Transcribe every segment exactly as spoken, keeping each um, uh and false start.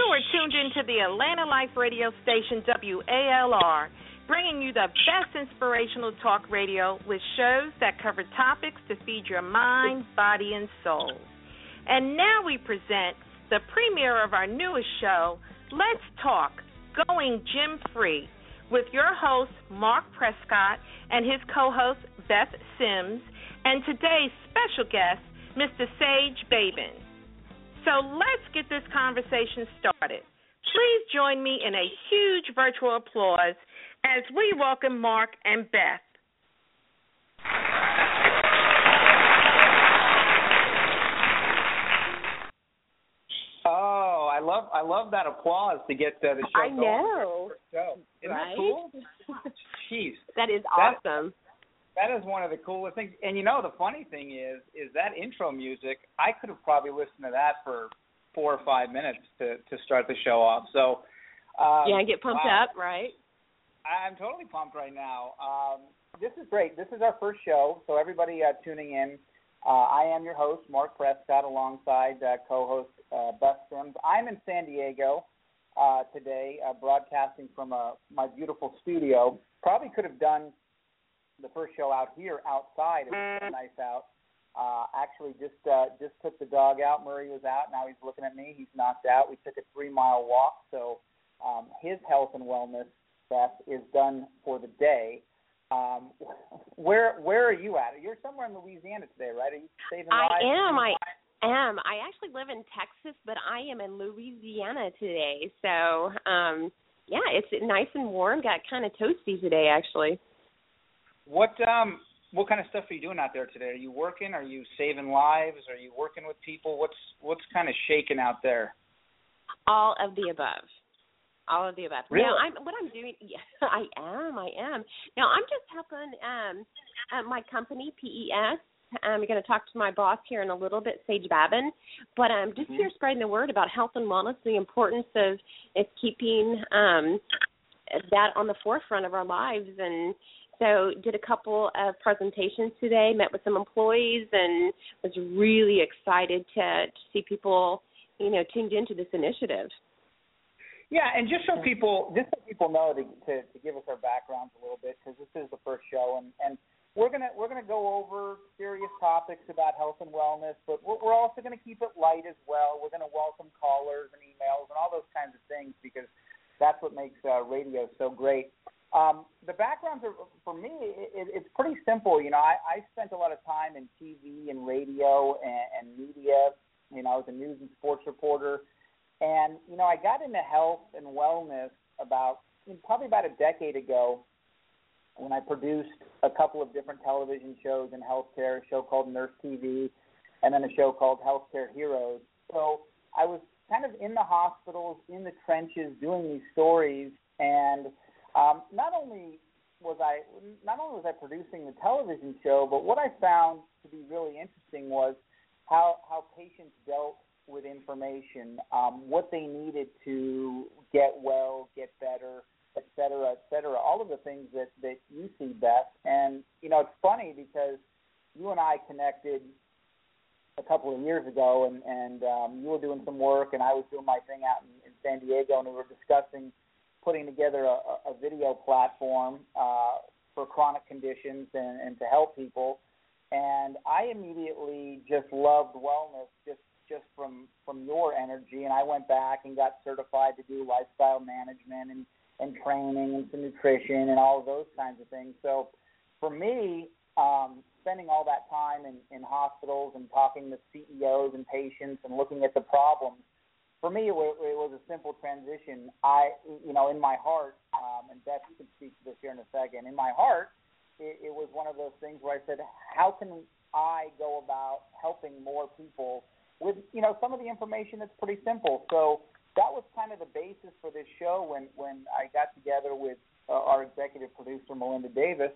are tuned into the Atlanta Life radio station W A L R, bringing you the best inspirational talk radio with shows that cover topics to feed your mind, body, and soul. And now we present the premiere of our newest show, Let's Talk, Going Gym Free, with your host, Mark Prescott, and his co-host, Beth Sims, and today's special guest, Mister Sage Babin. So let's get this conversation started. Please join me in a huge virtual applause as we welcome Mark and Beth. Oh, I love I love that applause to get uh, the show I going. know. Show. Isn't right? that cool? Jeez. That is that, awesome. That is one of the coolest things. And, you know, the funny thing is, is that intro music, I could have probably listened to that for four or five minutes to, to start the show off. So, um, yeah, get pumped wow. up, right? I'm totally pumped right now. Um, this is great. This is our first show, so everybody uh, tuning in, uh, I am your host, Mark Prescott, alongside uh, co-host uh, Beth Sims. I'm in San Diego uh, today, uh, broadcasting from uh, my beautiful studio. Probably could have done the first show out here outside. It was so nice out. Uh, actually, just uh, just took the dog out. Murray was out. Now he's looking at me. He's knocked out. We took a three-mile walk. So um, his health and wellness, Beth, is done for the day. Um, where where are you at? You're somewhere in Louisiana today, right? Are you saving lives? I am. I am. I actually live in Texas, but I am in Louisiana today. So, um, yeah, it's nice and warm. Got kind of toasty today, actually. What um what kind of stuff are you doing out there today? Are you working? Are you saving lives? Are you working with people? What's what's kind of shaking out there? All of the above. All of the above. Really? Now, I'm, what I'm doing, yeah, I am, I am. Now, I'm just helping um, uh, my company, P E S. I'm going to talk to my boss here in a little bit, Sage Babin. But I'm um, just mm-hmm. here spreading the word about health and wellness, the importance of, of keeping um, that on the forefront of our lives. And so did a couple of presentations today, met with some employees, and was really excited to, to see people, you know, tuned into this initiative. Yeah, and just so people, just so people know to to, to give us our backgrounds a little bit, because this is the first show, and, and we're gonna we're gonna go over serious topics about health and wellness, but we're, we're also gonna keep it light as well. We're gonna welcome callers and emails and all those kinds of things, because that's what makes uh, radio so great. Um, the backgrounds are, for me, it, it's pretty simple. You know, I, I spent a lot of time in T V and radio and, and media. You know, I was a news and sports reporter. And, you know, I got into health and wellness about, probably about a decade ago when I produced a couple of different television shows in healthcare, a show called Nurse T V, and then a show called Healthcare Heroes. So I was kind of in the hospitals, in the trenches, doing these stories, and um, not only was I not only was I producing the television show, but what I found to be really interesting was how how patients dealt with information, um, what they needed to get well, get better, et cetera, et cetera, all of the things that, that you see, Beth. And, you know, it's funny because you and I connected a couple of years ago, and, and um, you were doing some work, and I was doing my thing out in, in San Diego, and we were discussing putting together a, a video platform uh, for chronic conditions and, and to help people. And I immediately just loved wellness just just from, from your energy, and I went back and got certified to do lifestyle management and, and training and some nutrition and all of those kinds of things. So for me, um, spending all that time in, in hospitals and talking to C E Os and patients and looking at the problems, for me it was, it was a simple transition. I, you know, in my heart, um, and Beth, you can speak to this here in a second, in my heart, it, it was one of those things where I said, how can I go about helping more people with, you know, some of the information that's pretty simple. So that was kind of the basis for this show when, when I got together with uh, our executive producer, Melinda Davis.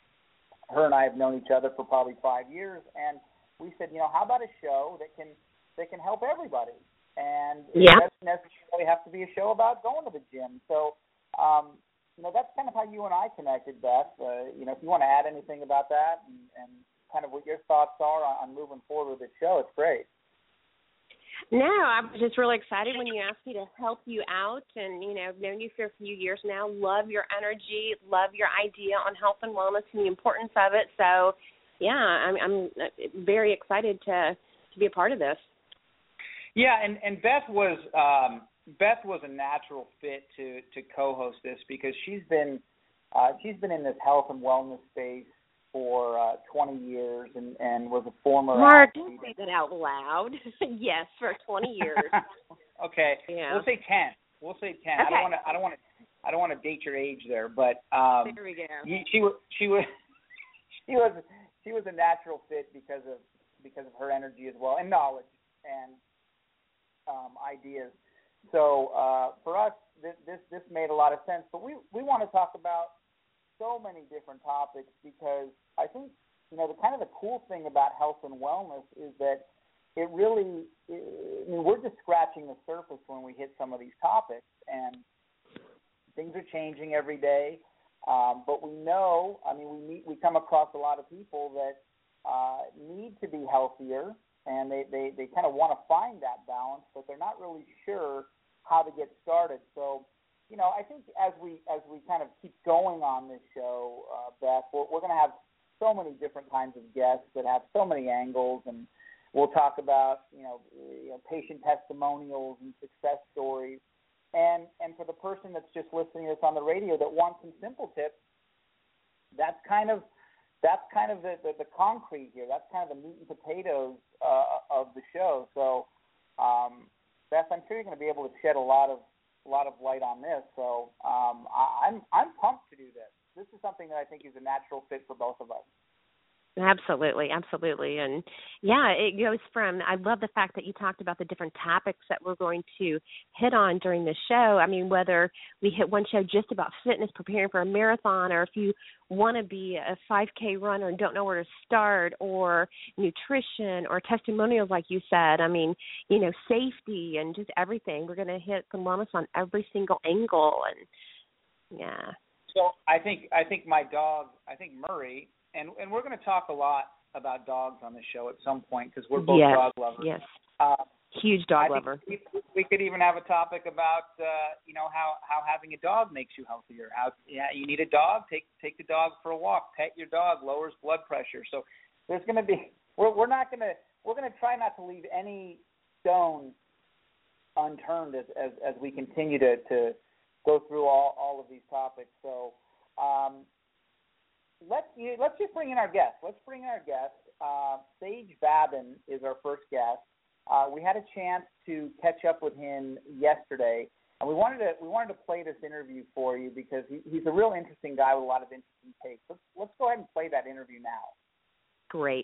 Her and I have known each other for probably five years, and we said, you know, how about a show that can that can help everybody? And yeah. it doesn't necessarily have to be a show about going to the gym. So, um, you know, that's kind of how you and I connected, Beth. Uh, you know, if you want to add anything about that and, and kind of what your thoughts are on, on moving forward with the show, it's great. No, I was just really excited when you asked me to help you out, and you know, I've known you for a few years now. Love your energy, love your idea on health and wellness and the importance of it. So, yeah, I'm, I'm very excited to to be a part of this. Yeah, and, and Beth was um, Beth was a natural fit to to co-host this because she's been uh, she's been in this health and wellness space for uh, twenty years and, and was a former Mark, athlete. don't say that out loud. Yes, for twenty years. Okay, yeah. We'll say ten. We'll say ten. Okay. I don't want to. I don't want to. I don't want to date your age there, but um, there we go. She was. She was. She was. She was a natural fit because of because of her energy as well and knowledge and um, ideas. So uh, for us, this, this this made a lot of sense. But we we want to talk about so many different topics because I think, you know, the kind of the cool thing about health and wellness is that it really, I mean, we're just scratching the surface when we hit some of these topics, and things are changing every day. Um, but we know, I mean, we meet, we come across a lot of people that uh, need to be healthier, and they, they, they kind of want to find that balance, but they're not really sure how to get started. So, you know, I think as we as we kind of keep going on this show, uh, Beth, we're, we're going to have so many different kinds of guests that have so many angles, and we'll talk about, you know, you know patient testimonials and success stories. And and for the person that's just listening to us on the radio that wants some simple tips, that's kind of that's kind of the, the, the concrete here. That's kind of the meat and potatoes uh, of the show. So, um, Beth, I'm sure you're going to be able to shed a lot of a lot of light on this. So um, I, I'm I'm pumped to do this. This is something that I think is a natural fit for both of us. Absolutely, absolutely. And, yeah, it goes from – I love the fact that you talked about the different topics that we're going to hit on during the show. I mean, whether we hit one show just about fitness, preparing for a marathon, or if you want to be a five K runner and don't know where to start, or nutrition or testimonials like you said. I mean, you know, safety and just everything. We're going to hit some wellness on every single angle. And, yeah. So I think I think my dog, I think Murray – And and we're going to talk a lot about dogs on the show at some point because we're both yes, dog lovers. Yes, uh, huge dog I lover. We, we could even have a topic about uh, you know how, how having a dog makes you healthier. How yeah, you need a dog, take take the dog for a walk, pet your dog, lowers blood pressure. So there's going to be we're we're not going to we're going to try not to leave any stone unturned as as, as we continue to, to go through all, all of these topics. So. Um, Let's let's just bring in our guest. Let's bring in our guest. Uh, Sage Babin is our first guest. Uh, we had a chance to catch up with him yesterday, and we wanted to we wanted to play this interview for you because he, he's a real interesting guy with a lot of interesting takes. Let's let's go ahead and play that interview now. Great.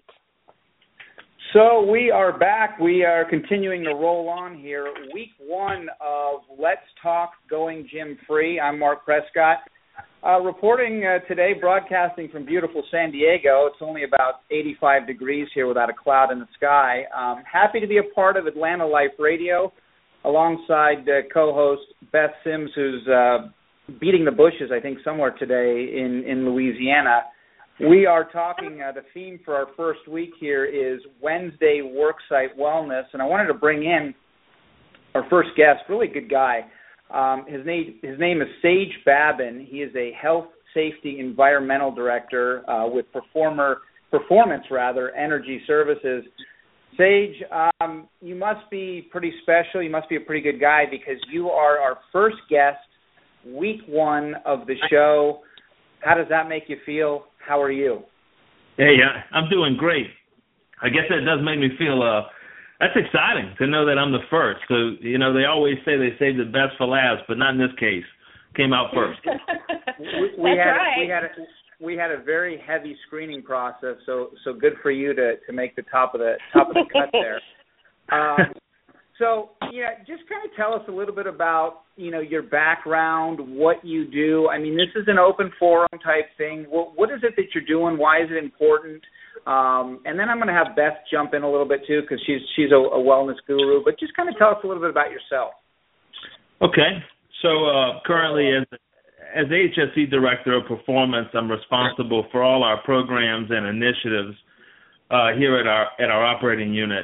So we are back. We are continuing to roll on here. Week one of Let's Talk Going Gym Free. I'm Mark Prescott. Uh, reporting uh, today, broadcasting from beautiful San Diego. It's only about eighty-five degrees here without a cloud in the sky. Um, happy to be a part of Atlanta Life Radio alongside uh, co-host Beth Sims, who's uh, beating the bushes, I think, somewhere today in, in Louisiana. We are talking, uh, the theme for our first week here is Wednesday Worksite Wellness, and I wanted to bring in our first guest, really good guy. Um, his name his name is Sage Babin. He is a health, safety, environmental director uh, with Performer Performance rather Energy Services. Sage, um, you must be pretty special. You must be a pretty good guy because you are our first guest, week one of the show. How does that make you feel? How are you? Hey, I'm doing great. I guess that does make me feel. Uh, That's exciting to know that I'm the first. So, you know, they always say they save the best for last, but not in this case. Came out first. we, we That's had right. we had a, we had a very heavy screening process, so so good for you to, to make the top of the top of the cut there. Um, so, yeah, just kind of tell us a little bit about, you know, your background, what you do. I mean, this is an open forum type thing. What, what is it that you're doing? Why is it important? Um, and then I'm going to have Beth jump in a little bit, too, because she's she's a, a wellness guru. But just kind of tell us a little bit about yourself. Okay. So uh, currently, as as H S E Director of Performance, I'm responsible for all our programs and initiatives uh, here at our at our operating unit.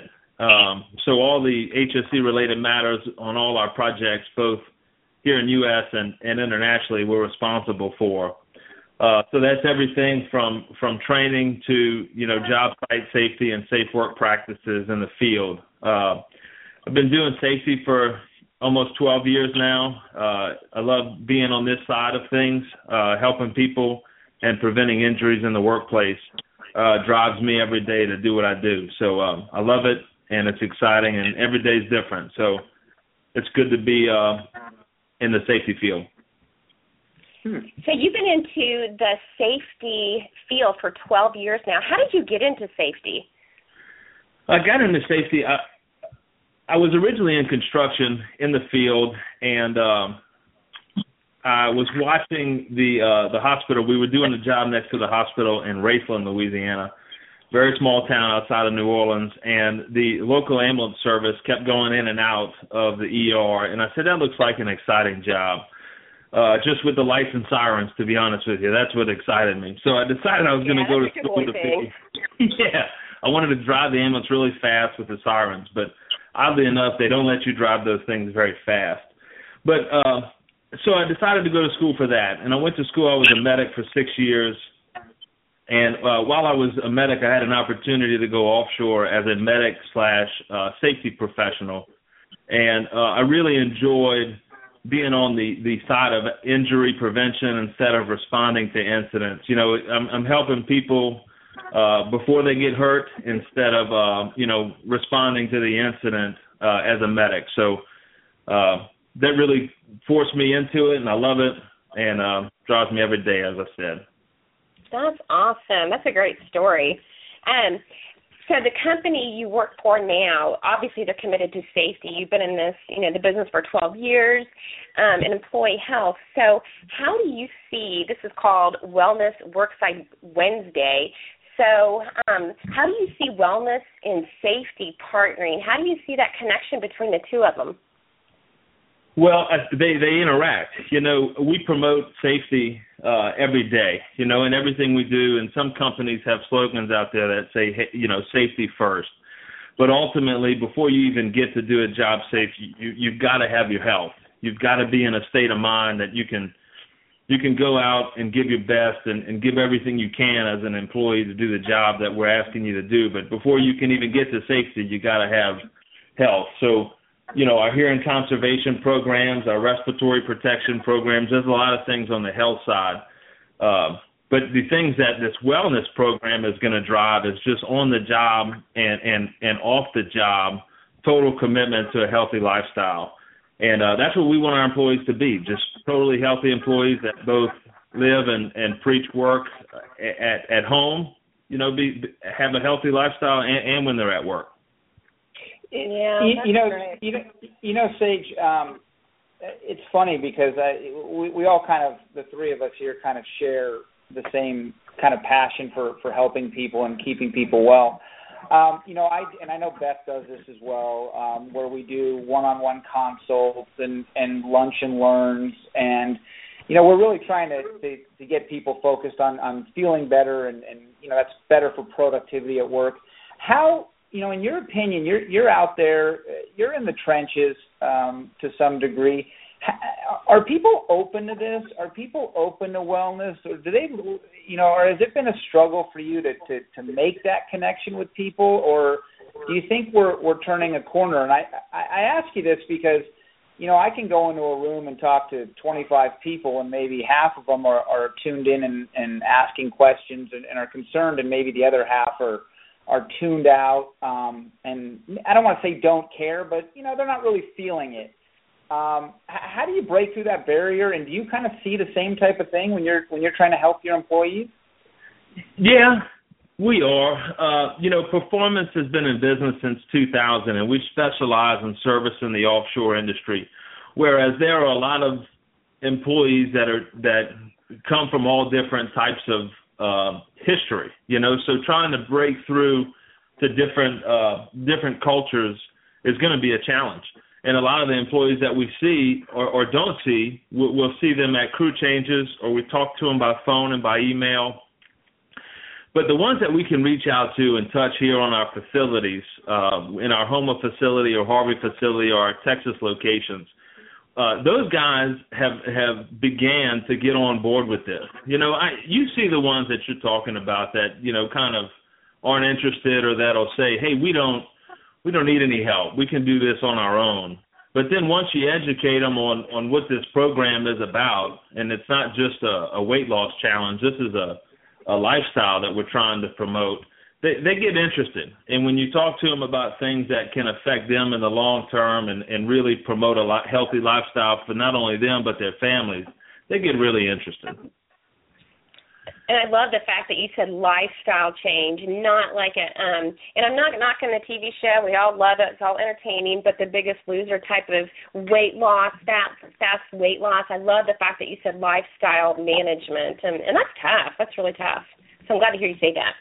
Um, so all the H S C-related matters on all our projects, both here in U S and, and internationally, we're responsible for. Uh, so that's everything from, from training to, you know, job site safety and safe work practices in the field. Uh, I've been doing safety for almost twelve years now. Uh, I love being on this side of things, uh, helping people and preventing injuries in the workplace. Uh, drives me every day to do what I do. So um, I love it, and it's exciting, and every day is different. So it's good to be uh, in the safety field. So you've been into the safety field for twelve years now. How did you get into safety? I got into safety. I, I was originally in construction in the field, and um, I was watching the uh, the hospital. We were doing a job next to the hospital in Raceland, Louisiana, very small town outside of New Orleans, and the local ambulance service kept going in and out of the E R, and I said, that looks like an exciting job. Uh, just with the lights and sirens, to be honest with you. That's what excited me. So I decided I was going to yeah, go to school to thing. Yeah, I wanted to drive the ambulance really fast with the sirens, but oddly enough, they don't let you drive those things very fast. But uh, so I decided to go to school for that, and I went to school. I was a medic for six years, and uh, while I was a medic, I had an opportunity to go offshore as a medic slash uh, safety professional, and uh, I really enjoyed being on the, the side of injury prevention instead of responding to incidents. You know, I'm, I'm helping people uh, before they get hurt instead of, uh, you know, responding to the incident uh, as a medic. So uh, that really forced me into it, and I love it, and uh, drives me every day, as I said. That's awesome. That's a great story. Um, So the company you work for now, obviously they're committed to safety. You've been in this, you know, the business for twelve years, um, and employee health. So how do you see, this is called Wellness Worksite Wednesday. So um, how do you see wellness and safety partnering? How do you see that connection between the two of them? Well, uh, they, they interact. You know, we promote safety uh, every day, you know, in everything we do. And some companies have slogans out there that say, hey, you know, safety first. But ultimately, before you even get to do a job safe, you, you've got to have your health. You've got to be in a state of mind that you can you can go out and give your best and, and give everything you can as an employee to do the job that we're asking you to do. But before you can even get to safety, you got to have health. So, you know, our hearing conservation programs, our respiratory protection programs, there's a lot of things on the health side. Uh, but the things that this wellness program is going to drive is just on the job and, and, and off the job, total commitment to a healthy lifestyle. And uh, that's what we want our employees to be, just totally healthy employees that both live and, and preach work at, at home, you know, be, have a healthy lifestyle and, and when they're at work. Yeah, you, that's you know, great. you know, you know, Sage. Um, it's funny because I, we, we all kind of, the three of us here, kind of share the same kind of passion for, for helping people and keeping people well. Um, you know, I and I know Beth does this as well, um, where we do one-on-one consults and, and lunch and learns, and you know, we're really trying to, to, to get people focused on, on feeling better, and, and you know, that's better for productivity at work. How You know, in your opinion, you're you're out there, you're in the trenches um, to some degree. Are people open to this? Are people open to wellness, or do they, you know, or has it been a struggle for you to, to, to make that connection with people, or do you think we're we're turning a corner? And I, I ask you this because, you know, I can go into a room and talk to twenty-five people, and maybe half of them are, are tuned in and, and asking questions and, and are concerned, and maybe the other half are are tuned out, um, and I don't want to say don't care, but, you know, they're not really feeling it. Um, how do you break through that barrier, and do you kind of see the same type of thing when you're when you're trying to help your employees? Yeah, we are. Uh, you know, Performance has been in business since two thousand, and we specialize in service in the offshore industry, whereas there are a lot of employees that are that come from all different types of Uh, history, you know, so trying to break through to different uh, different cultures is going to be a challenge. And a lot of the employees that we see or, or don't see, we'll, we'll see them at crew changes, or we talk to them by phone and by email. But the ones that we can reach out to and touch here on our facilities, uh, in our Houma facility or Harvey facility or our Texas locations, uh, those guys have have began to get on board with this. You know, I you see the ones that you're talking about that, you know, kind of aren't interested or that'll say, hey, we don't we don't need any help. We can do this on our own. But then once you educate them on, on what this program is about, and it's not just a, a weight loss challenge, this is a a lifestyle that we're trying to promote, they, they get interested. And when you talk to them about things that can affect them in the long term and, and really promote a lot, healthy lifestyle for not only them but their families, they get really interested. And I love the fact that you said lifestyle change, not like a, um, and I'm not knocking the T V show. We all love it. It's all entertaining, but the Biggest Loser type of weight loss, fast, fast weight loss. I love the fact that you said lifestyle management, and, and that's tough. That's really tough. So I'm glad to hear you say that.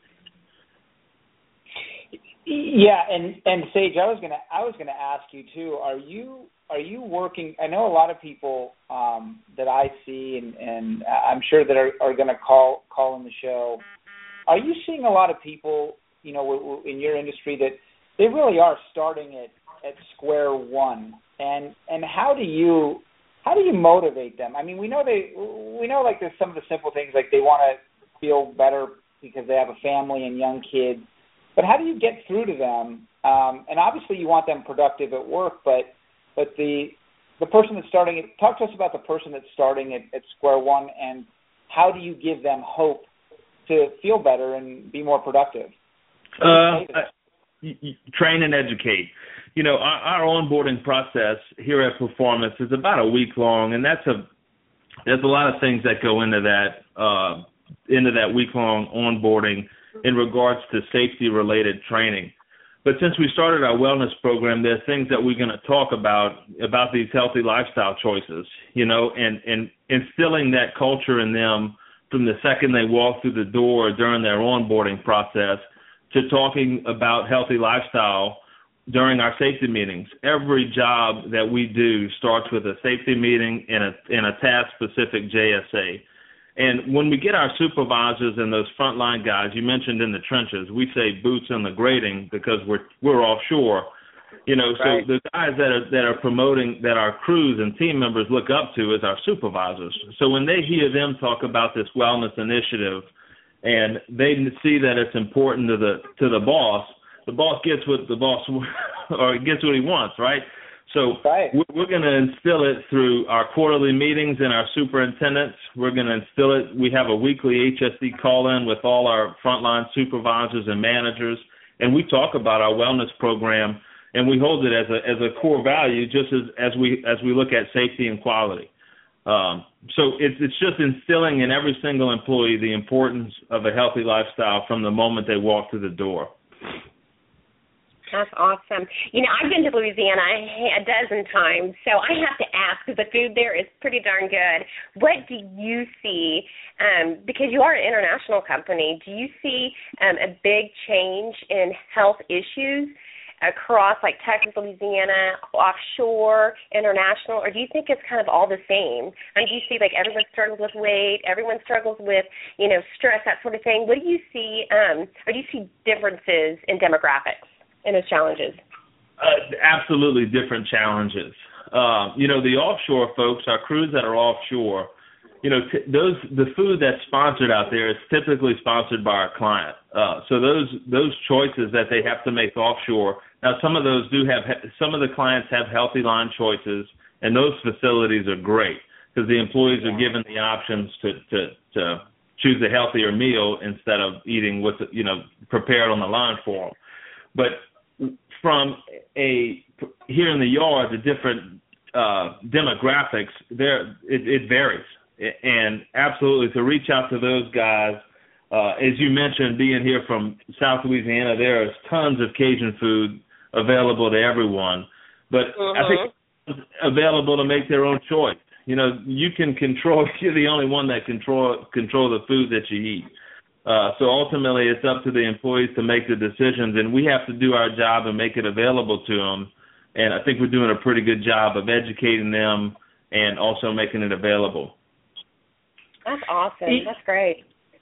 Yeah, and, and Sage, I was gonna I was gonna ask you too. Are you are you working? I know a lot of people um, that I see, and, and I'm sure that are, are going to call call in the show. Are you seeing a lot of people, you know, in your industry that they really are starting at, at square one? And and how do you how do you motivate them? I mean, we know they we know like there's some of the simple things like they want to feel better because they have a family and young kids. But how do you get through to them? Um, and obviously you want them productive at work, but but the the person that's starting it, talk to us about the person that's starting at, at square one, and how do you give them hope to feel better and be more productive? Uh, train and educate. You know, our, our onboarding process here at Performance is about a week long, and that's a there's a lot of things that go into that uh, into that week long onboarding in regards to safety-related training. But since we started our wellness program, there's things that we're going to talk about, about these healthy lifestyle choices, you know, and, and instilling that culture in them from the second they walk through the door during their onboarding process to talking about healthy lifestyle during our safety meetings. Every job that we do starts with a safety meeting and a, and a task-specific J S A. And when we get our supervisors and those frontline guys, you mentioned in the trenches, we say boots on the grating because we're we're offshore, you know. Right. So the guys that are that are promoting, that our crews and team members look up to, is our supervisors. So when they hear them talk about this wellness initiative, and they see that it's important to the to the boss, the boss gets what the boss or gets what he wants, right? So right. we're going to instill it through our quarterly meetings and our superintendents. We're going to instill it. We have a weekly H S D call-in with all our frontline supervisors and managers, and we talk about our wellness program, and we hold it as a as a core value, just as, as we as we look at safety and quality. Um, so it's it's just instilling in every single employee the importance of a healthy lifestyle from the moment they walk through the door. That's awesome. You know, I've been to Louisiana a dozen times, so I have to ask, because the food there is pretty darn good. What do you see, um, because you are an international company, do you see um, a big change in health issues across, like, Texas, Louisiana, offshore, international, or do you think it's kind of all the same? I mean, do you see, like, everyone struggles with weight, everyone struggles with, you know, stress, that sort of thing? What do you see, um, or do you see differences in demographics and those challenges? Uh, absolutely different challenges. Uh, you know, the offshore folks, our crews that are offshore, you know, t- those the food that's sponsored out there is typically sponsored by our client. Uh, so those those choices that they have to make offshore. Now, some of those do have some of the clients have healthy line choices, and those facilities are great because the employees are given the options to to to choose a healthier meal instead of eating what's, you know, prepared on the line for them. But from a here in the yard, the different uh, demographics, there it, it varies, and absolutely to reach out to those guys. Uh, as you mentioned, being here from South Louisiana, there is tons of Cajun food available to everyone, but uh-huh. I think it's available to make their own choice. You know, you can control. You're the only one that control control the food that you eat. Uh, so ultimately, it's up to the employees to make the decisions, and we have to do our job and make it available to them. And I think we're doing a pretty good job of educating them and also making it available. That's awesome. That's great.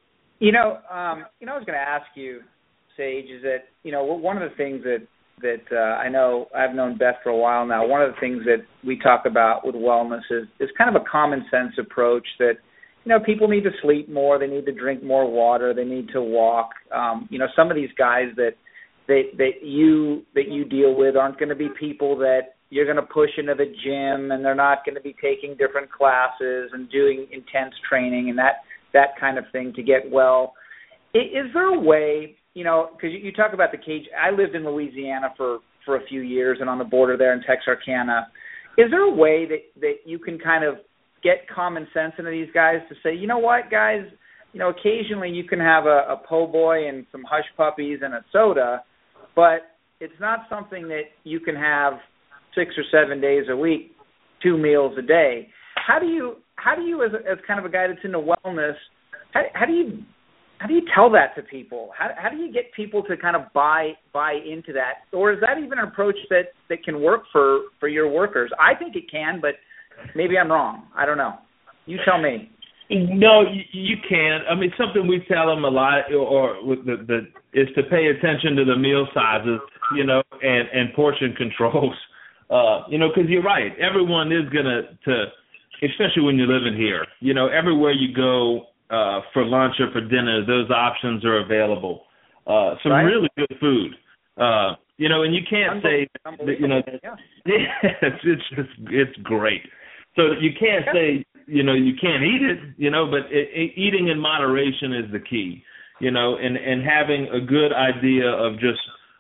You know, um, you know, I was going to ask you, Sage, is that, you know, one of the things that, that uh, I know I've known Beth for a while now, one of the things that we talk about with wellness is, is kind of a common sense approach that, you know, people need to sleep more, they need to drink more water, they need to walk. Um, you know, some of these guys that, that, that you that you deal with aren't going to be people that you're going to push into the gym, and they're not going to be taking different classes and doing intense training and that, that kind of thing to get well. Is there a way, you know, because you talk about the cage. I lived in Louisiana for, for a few years and on the border there in Texarkana. Is there a way that, that you can kind of get common sense into these guys to say, you know what, guys, you know, occasionally you can have a, a po' boy and some hush puppies and a soda, but it's not something that you can have six or seven days a week, two meals a day. How do you, how do you, as, a, as kind of a guy that's into wellness, how, how do you, how do you tell that to people? How, how do you get people to kind of buy buy into that, or is that even an approach that, that can work for, for your workers? I think it can, but maybe I'm wrong. I don't know. You tell me. No, you, you can. I mean, something we tell them a lot, or with the, the is to pay attention to the meal sizes, you know, and, and portion controls. Uh, you know, because you're right. Everyone is gonna to, especially when you're living here. You know, everywhere you go uh, for lunch or for dinner, those options are available. Uh, some right. really good food. Uh, you know, and you can't say, that, you know, yeah. it's, it's just it's great. So you can't say, you know, you can't eat it, you know, but it, it, eating in moderation is the key, you know, and, and having a good idea of just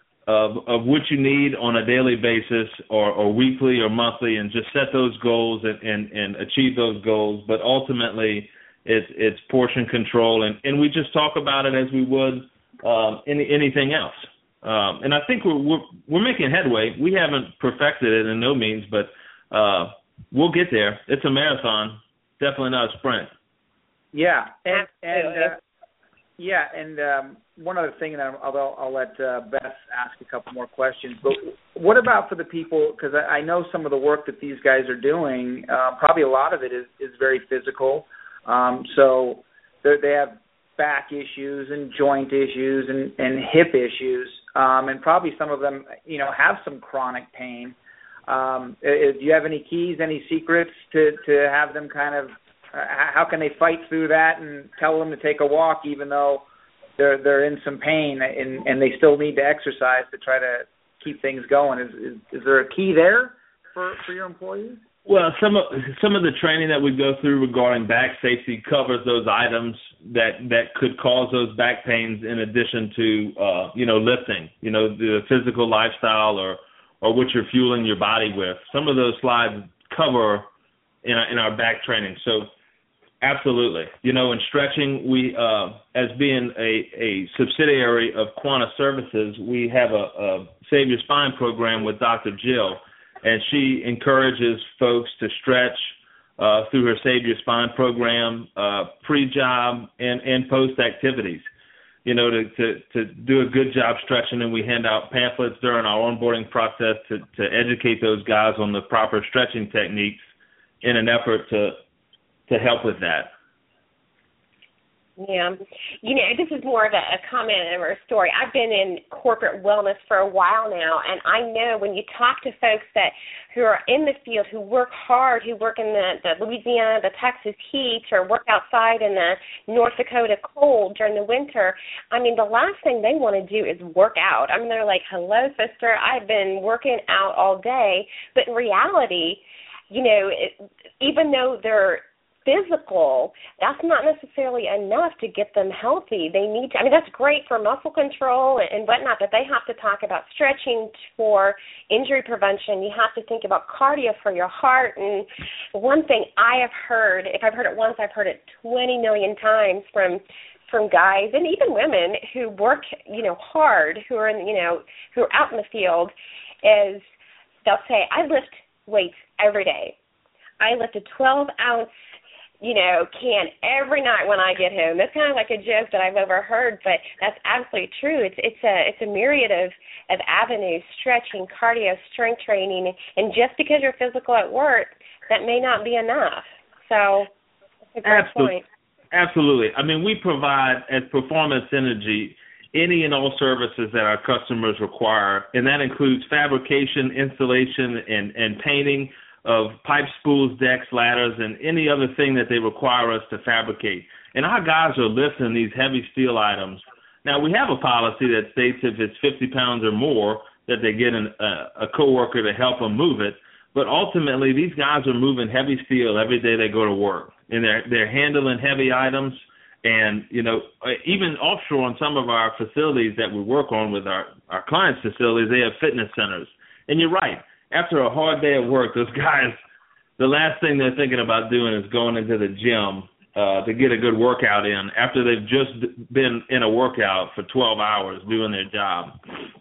of of what you need on a daily basis or, or weekly or monthly, and just set those goals and, and, and achieve those goals. But ultimately, it's it's portion control, and, and we just talk about it as we would um, any, anything else. Um, and I think we're, we're we're making headway. We haven't perfected it in no means, but uh, we'll get there. It's a marathon, definitely not a sprint. Yeah, and, and uh, yeah, and um, one other thing, and although I'll let uh, Beth ask a couple more questions, but what about for the people? Because I, I know some of the work that these guys are doing, uh, probably a lot of it is, is very physical. Um, so they have back issues and joint issues and, and hip issues. Um, and probably some of them, you know, have some chronic pain. Um, do you have any keys, any secrets to, to have them kind of, uh, how can they fight through that and tell them to take a walk even though they're they're in some pain and, and they still need to exercise to try to keep things going? Is is, is there a key there for, for your employees? Well, some of some of the training that we go through regarding back safety covers those items that, that could cause those back pains, in addition to uh, you know lifting, you know the physical lifestyle or or what you're fueling your body with. Some of those slides cover in our, in our back training. So absolutely, you know, in stretching, we uh, as being a, a subsidiary of Quanta Services, we have a, a Save Your Spine program with Doctor Jill. And she encourages folks to stretch uh, through her Save Your Spine program, uh, pre-job and, and post-activities, you know, to, to, to do a good job stretching. And we hand out pamphlets during our onboarding process to, to educate those guys on the proper stretching techniques in an effort to to help with that. Yeah. You know, this is more of a, a comment or a story. I've been in corporate wellness for a while now, and I know when you talk to folks that who are in the field, who work hard, who work in the, the Louisiana, the Texas heat, or work outside in the North Dakota cold during the winter, I mean, the last thing they want to do is work out. I mean, they're like, hello, sister, I've been working out all day. But in reality, you know, it, even though they're physical, that's not necessarily enough to get them healthy. They need to, I mean, that's great for muscle control and whatnot, but they have to talk about stretching for injury prevention. You have to think about cardio for your heart. And one thing I have heard, if I've heard it once, I've heard it twenty million times from from guys and even women who work, you know, hard, who are in, you know, who are out in the field, is they'll say, I lift weights every day. I lift a twelve ounce you know, can every night when I get home. That's kind of like a joke that I've overheard, but that's absolutely true. It's it's a it's a myriad of, of avenues: stretching, cardio, strength training, and just because you're physical at work, that may not be enough. So that's a great Absolutely. point. Absolutely. I mean, we provide at Performance Energy any and all services that our customers require, and that includes fabrication, installation, and, and painting of pipe spools, decks, ladders, and any other thing that they require us to fabricate. And our guys are lifting these heavy steel items. Now, we have a policy that states if it's fifty pounds or more that they get an, a, a coworker to help them move it. But ultimately, these guys are moving heavy steel every day they go to work, and they're they're handling heavy items. And, you know, even offshore on some of our facilities that we work on with our, our clients' facilities, they have fitness centers. And you're right. After a hard day at work, those guys, the last thing they're thinking about doing is going into the gym uh, to get a good workout in after they've just been in a workout for twelve hours doing their job.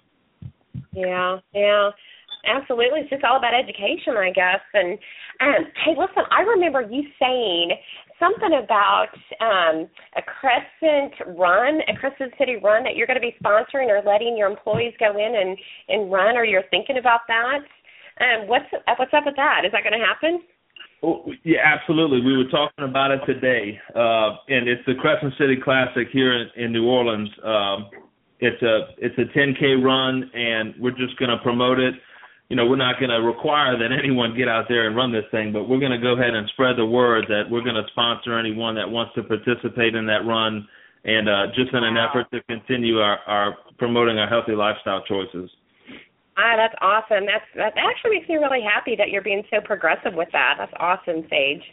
Yeah, yeah. Absolutely. It's just all about education, I guess. And, um, hey, listen, I remember you saying something about um, a Crescent run, a Crescent City run that you're going to be sponsoring or letting your employees go in and, and run, or you're thinking about that. Um, what's what's up with that? Is that going to happen? Oh, yeah, absolutely. We were talking about it today, uh, and it's the Crescent City Classic here in, in New Orleans. Um, it's a it's a ten K run, and we're just going to promote it. You know, we're not going to require that anyone get out there and run this thing, but we're going to go ahead and spread the word that we're going to sponsor anyone that wants to participate in that run, and uh, just in an wow. effort to continue our, our promoting our healthy lifestyle choices. Ah, that's awesome. That's that actually makes me really happy that you're being so progressive with that. That's awesome, Sage.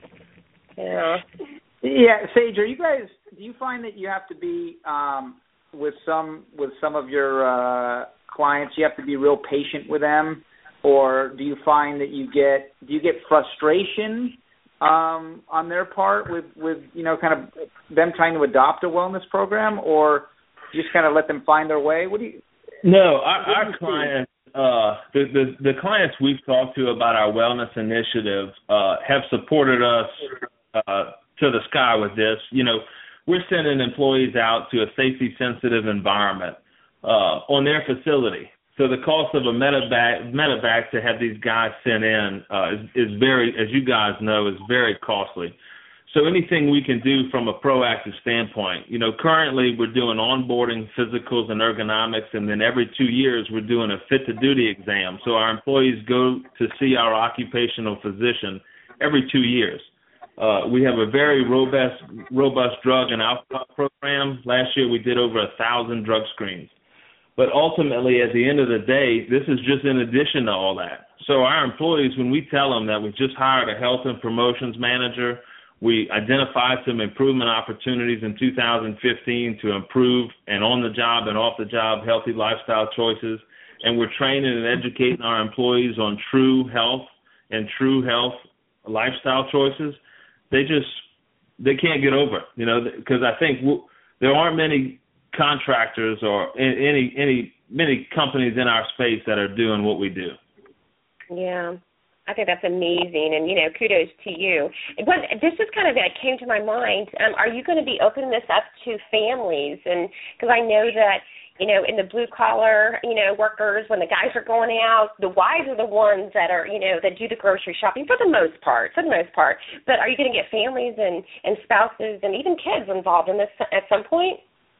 Yeah. Yeah, Sage, are you guys? Do you find that you have to be um, with some with some of your uh, clients? You have to be real patient with them, or do you find that you get do you get frustration um, on their part with, with you know kind of them trying to adopt a wellness program, or you just kind of let them find their way? What do you? No, our, our clients, uh, the, the the clients we've talked to about our wellness initiative uh, have supported us uh, to the sky with this. You know, we're sending employees out to a safety-sensitive environment uh, on their facility. So the cost of a medevac, medevac to have these guys sent in uh, is, is very, as you guys know, is very costly. So anything we can do from a proactive standpoint, you know, currently we're doing onboarding, physicals, and ergonomics, and then every two years we're doing a fit-to-duty exam. So our employees go to see our occupational physician every two years. Uh, we have a very robust, robust drug and alcohol program. Last year we did over a thousand drug screens. But ultimately, at the end of the day, this is just in addition to all that. So our employees, when we tell them that we just hired a health and promotions manager, we identified some improvement opportunities in two thousand fifteen to improve and on-the-job and off-the-job healthy lifestyle choices, and we're training and educating our employees on true health and true health lifestyle choices. They just they can't get over it, you know, because I think w- there aren't many contractors or any any many companies in our space that are doing what we do. Yeah. I think that's amazing, and, you know, kudos to you. But this just kind of like, came to my mind. Um, are you going to be opening this up to families? And because I know that, you know, in the blue-collar, you know, workers, when the guys are going out, the wives are the ones that are, you know, that do the grocery shopping for the most part, for the most part. But are you going to get families and, and spouses and even kids involved in this at some point?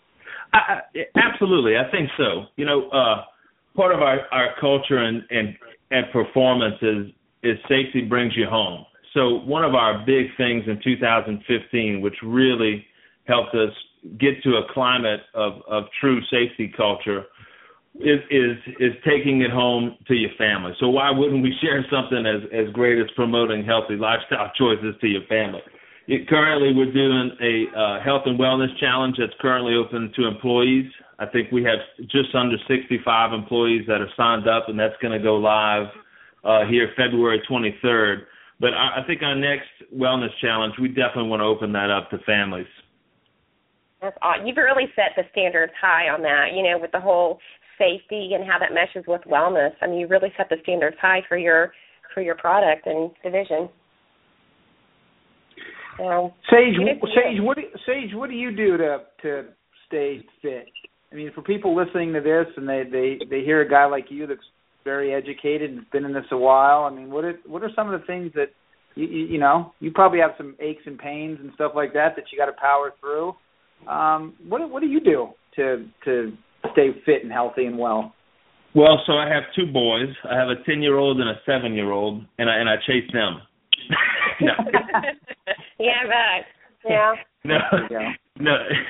I, I, absolutely. I think so. You know, uh, part of our, our culture and, and, and performance is, is safety brings you home. So one of our big things in two thousand fifteen, which really helped us get to a climate of, of true safety culture, is, is is taking it home to your family. So why wouldn't we share something as, as great as promoting healthy lifestyle choices to your family? It, currently, we're doing a uh, health and wellness challenge that's currently open to employees. I think we have just under sixty-five employees that are signed up, and that's going to go live Uh, here February twenty-third. But I, I think our next wellness challenge, we definitely want to open that up to families. That's awesome. You've really set the standards high on that, you know, with the whole safety and how that meshes with wellness. I mean, you really set the standards high for your for your product and division. So, Sage, Sage, what do, Sage, what do you do to to stay fit? I mean, for people listening to this and they, they, they hear a guy like you that's very educated and been in this a while. I mean, what are, what are some of the things that, you, you, you know, you probably have some aches and pains and stuff like that that you got to power through. Um, what what do you do to to stay fit and healthy and well? Well, so I have two boys. I have a ten-year-old and a seven-year-old, and I and I chase them. No. Yeah, right. Yeah. No. No.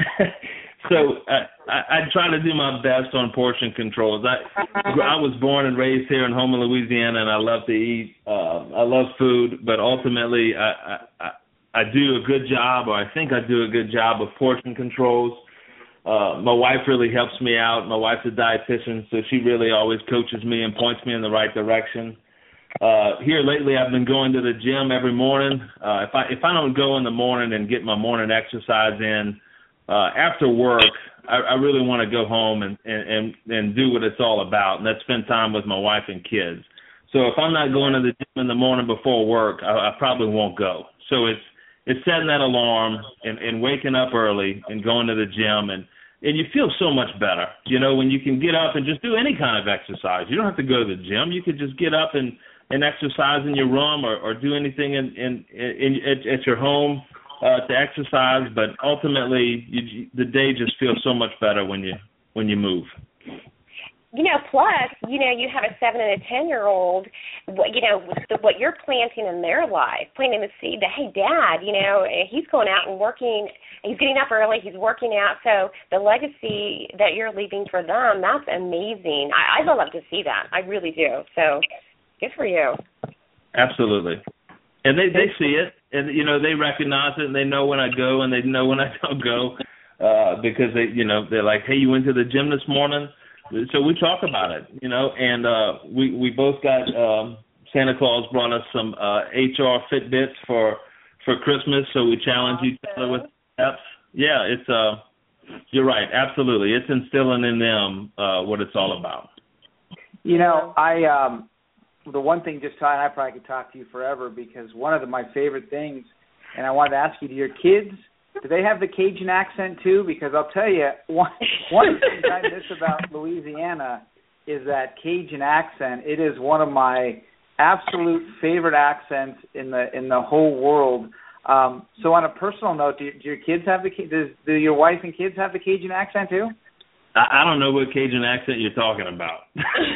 So uh, I, I try to do my best on portion controls. I I was born and raised here in Houma, Louisiana, and I love to eat. Uh, I love food, but ultimately I, I I do a good job, or I think I do a good job of portion controls. Uh, my wife really helps me out. My wife's a dietitian, so she really always coaches me and points me in the right direction. Uh, here lately, I've been going to the gym every morning. Uh, if I if I don't go in the morning and get my morning exercise in, uh, after work, I, I really want to go home and, and, and, and do what it's all about, and that's spend time with my wife and kids. So if I'm not going to the gym in the morning before work, I, I probably won't go. So it's it's setting that alarm and, and waking up early and going to the gym, and, and you feel so much better, you know, when you can get up and just do any kind of exercise. You don't have to go to the gym. You could just get up and, and exercise in your room or, or do anything in, in, in at, at your home uh, to exercise. But ultimately, you, the day just feels so much better when you when you move. You know, plus, you know, you have a seven and a ten-year-old, you know, what you're planting in their life, planting the seed that, hey, Dad, you know, he's going out and working, he's getting up early, he's working out. So the legacy that you're leaving for them, that's amazing. I, I love to see that. I really do. So good for you. Absolutely. And they, they see it, and, you know, they recognize it, and they know when I go, and they know when I don't go uh, because, they, you know, they're like, hey, you went to the gym this morning? So we talk about it, you know, and uh, we we both got um, Santa Claus brought us some uh, H R Fitbits for for Christmas, so we challenge awesome. each other with steps. Yeah, it's uh, you're right, absolutely. It's instilling in them uh, what it's all about. You know, I um, the one thing, just Ty and I probably could talk to you forever, because one of the, my favorite things, and I wanted to ask you, do your kids, do they have the Cajun accent too? Because I'll tell you, one, one of the things I miss about Louisiana is that Cajun accent. It is one of my absolute favorite accents in the in the whole world. Um, so on a personal note, do, do your kids have the does, do your wife and kids have the Cajun accent too? I, I don't know what Cajun accent you're talking about.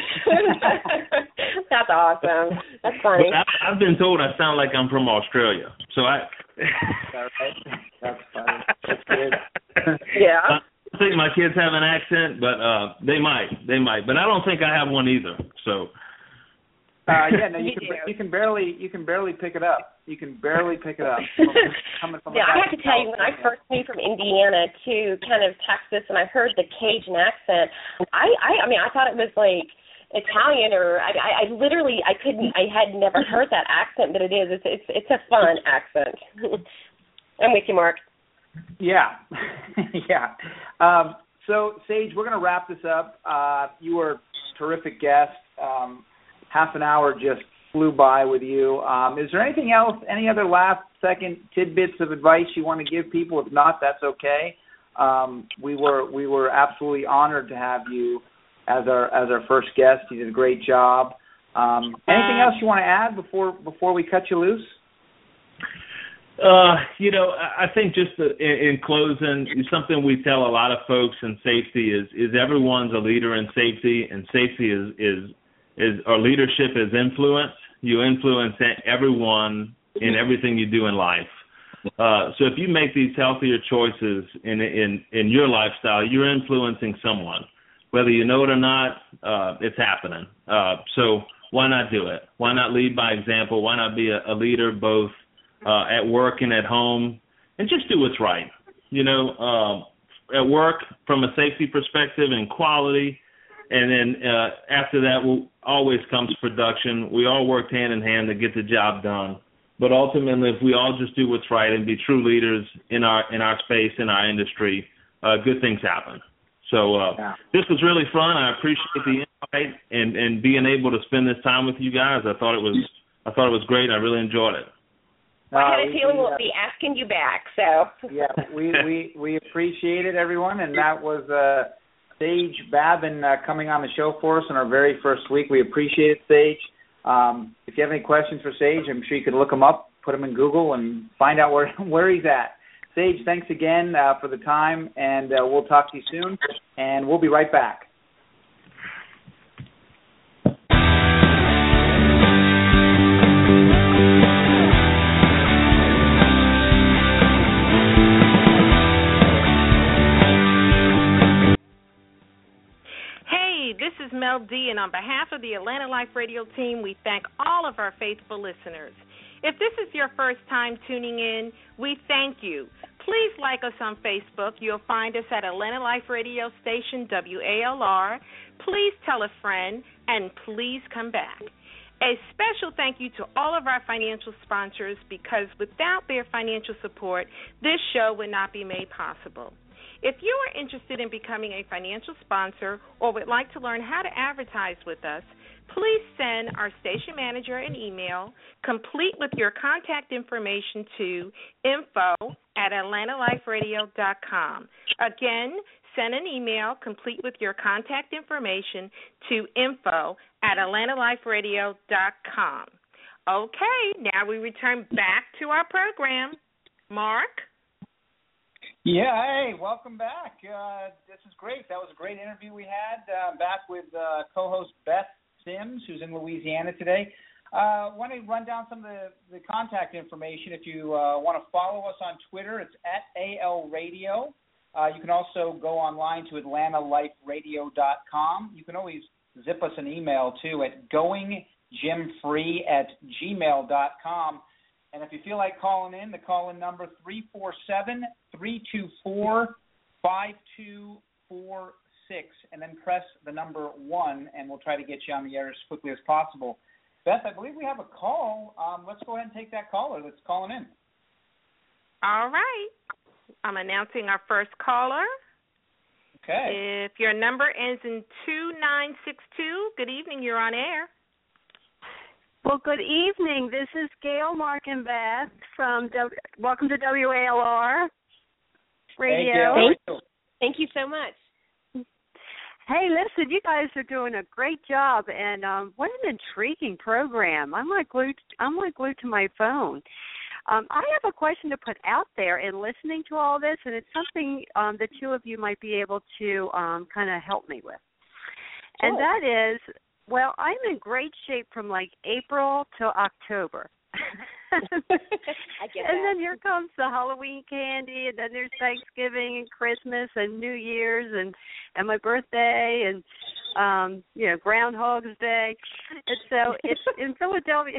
That's awesome. That's funny. But I, I've been told I sound like I'm from Australia. So I. That's right. That's funny. That's good. Yeah. I don't think my kids have an accent, but uh, they might. They might. But I don't think I have one either. So. Uh, yeah, no, you, you can do. you can barely you can barely pick it up. You can barely pick it up. Coming from yeah, I have to tell you, when I first came from Indiana to kind of Texas, and I heard the Cajun accent, I, I, I mean, I thought it was like Italian, or I, I, I literally, I couldn't, I had never heard that accent, but it is. It's, it's, it's a fun accent. I'm with you, Mark. Yeah, yeah. Um, so, Sage, we're going to wrap this up. Uh, you were a terrific guest. Um, half an hour just flew by with you. Um, is there anything else, any other last second tidbits of advice you want to give people? If not, that's okay. Um, we were we were absolutely honored to have you as our as our first guest. You did a great job. Um, anything else you want to add before before we cut you loose? Uh, you know, I think just to, in, in closing, something we tell a lot of folks in safety is is everyone's a leader in safety, and safety is is is or leadership is influence. You influence everyone in everything you do in life. Uh, so if you make these healthier choices in in in your lifestyle, you're influencing someone, whether you know it or not. Uh, it's happening. Uh, so why not do it? Why not lead by example? Why not be a, a leader both uh, at work and at home, and just do what's right? You know, uh, at work from a safety perspective and quality. And then uh, after that, we'll, always comes production. We all worked hand in hand to get the job done. But ultimately, if we all just do what's right and be true leaders in our in our space, in our industry, uh, good things happen. So uh, yeah. This was really fun. I appreciate the invite and, and being able to spend this time with you guys. I thought it was I thought it was great. I really enjoyed it. Well, I had uh, a feeling we, we'll uh, be asking you back. So yeah, we, we we appreciate it, everyone, and that was. Uh, Sage Babin uh, coming on the show for us in our very first week. We appreciate it, Sage. Um, if you have any questions for Sage, I'm sure you could look him up, put him in Google, and find out where where he's at. Sage, thanks again uh, for the time, and uh, we'll talk to you soon, and we'll be right back. This is Mel D, and on behalf of the Atlanta Life Radio team, we thank all of our faithful listeners. If this is your first time tuning in, we thank you. Please like us on Facebook. You'll find us at Atlanta Life Radio Station, W A L R. Please tell a friend, and please come back. A special thank you to all of our financial sponsors, because without their financial support, this show would not be made possible. If you are interested in becoming a financial sponsor or would like to learn how to advertise with us, please send our station manager an email complete with your contact information to info at atlanta life radio dot com. Again, send an email complete with your contact information to info at atlanta life radio dot com. Okay, now we return back to our program. Mark? Yeah, hey, welcome back. Uh, this is great. That was a great interview we had. Uh, back with uh, co-host Beth Sims, who's in Louisiana today. I uh, want to run down some of the, the contact information. If you uh, want to follow us on Twitter, it's at A L Radio. Uh, you can also go online to atlanta life radio dot com. You can always zip us an email, too, at going jim free at gmail dot com. And if you feel like calling in, the call-in number three four seven, three two four, five two four six, and then press the number one, and we'll try to get you on the air as quickly as possible. Beth, I believe we have a call. Um, let's go ahead and take that caller that's calling in. All right. I'm announcing our first caller. Okay. If your number ends in two nine six two, good evening, you're on air. Well, good evening. This is Gail Markenbath from w- Welcome to W A L R Radio. Hey, Thank, thank you so much. Hey, listen, you guys are doing a great job, and um, what an intriguing program. I'm like glued. I'm like glued to my phone. Um, I have a question to put out there in listening to all this, and it's something um, the two of you might be able to um, kind of help me with. And Cool. that is, well, I'm in great shape from like April till October. I get and that. then here comes the Halloween candy, and then there's Thanksgiving and Christmas and New Year's and, and my birthday and, um, you know, Groundhog's Day. And so it's in Philadelphia.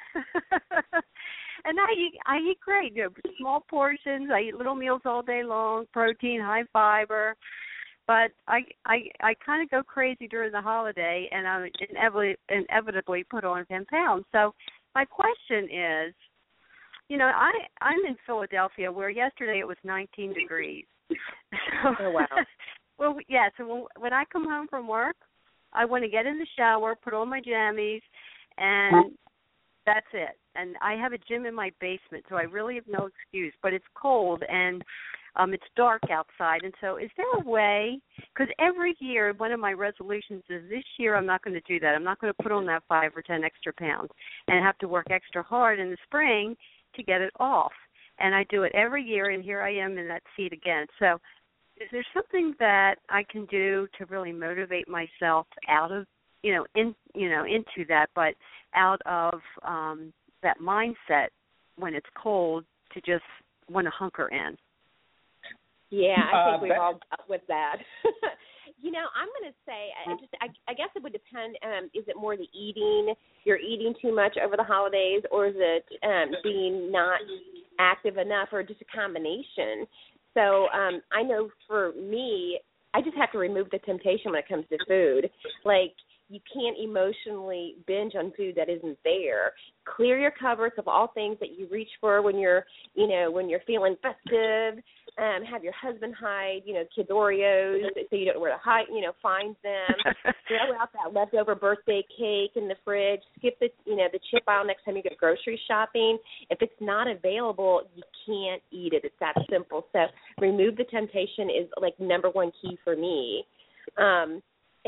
And I eat, I eat great, you know, small portions. I eat little meals all day long, protein, high fiber. But I I, I kind of go crazy during the holiday, and I inevitably, inevitably put on ten pounds. So my question is, you know, I, I'm in Philadelphia where yesterday it was nineteen degrees. So, oh, wow. Well, yeah, so when, when I come home from work, I want to get in the shower, put on my jammies, and that's it. And I have a gym in my basement, so I really have no excuse. But it's cold, and um, it's dark outside. And so is there a way, because every year one of my resolutions is this year I'm not going to do that. I'm not going to put on that five or ten extra pounds and have to work extra hard in the spring to get it off. And I do it every year, and here I am in that seat again. So is there something that I can do to really motivate myself out of, you know, in you know, into that, but out of um, that mindset when it's cold to just want to hunker in? Yeah, I think Uh, we've Beth- all dealt with that. You know, I'm going to say, I just, I, I guess it would depend. Um, is it more the eating? You're eating too much over the holidays, or is it um, being not active enough, or just a combination? So um, I know for me, I just have to remove the temptation when it comes to food. Like, you can't emotionally binge on food that isn't there. Clear your cupboards of all things that you reach for when you're, you know, when you're feeling festive. Um, have your husband hide, you know, kids' Oreos so you don't know where to hide, you know, find them. Throw out that leftover birthday cake in the fridge. Skip the, you know, the chip aisle next time you go grocery shopping. If it's not available, you can't eat it. It's that simple. So remove the temptation is like number one key for me. Um, and